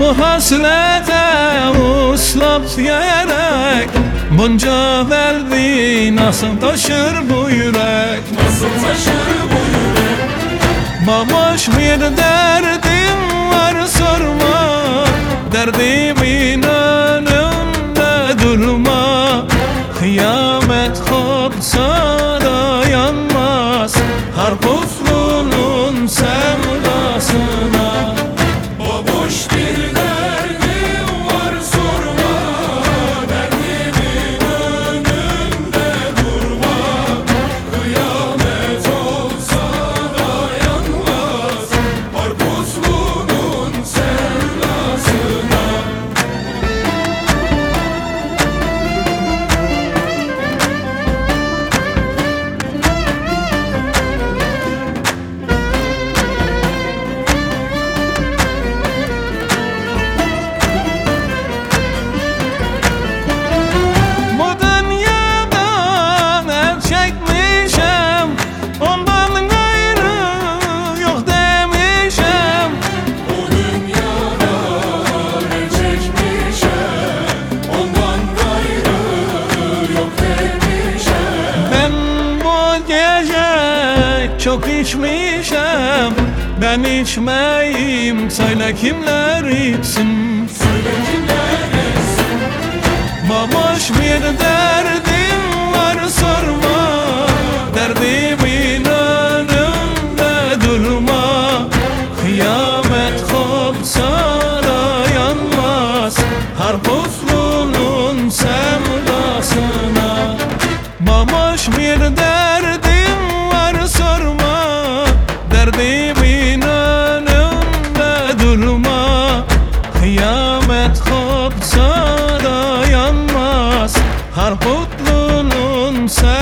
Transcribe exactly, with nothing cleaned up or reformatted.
Bu hasrete uslap diyerek bunca verdi nasıl taşır bu yürek? Nasıl taşır bu yürek? Baboş bir derdim var sorma, derdimin önünde durma. Kıyamet kopsa da yanmaz Harpuslunun sevdasına. Baboş bir derdim var sorma, derdimin önünde durma. Kıyamet olsa dayanmaz Harpuslunun sevdasına. Çok içmişem, ben içmeyim. Söyle kimler içsin? Söyle kimler içsin? Baboş bir derdim var sorma, derdimin önünde durma. Kıyamet kopsa da yanmaz Harpuslunun sevdasına. Baboş bir derdim var sorma, derdimin önünde durma. Kıyamet kopsa da yanmaz Harpuslunun sevdasına.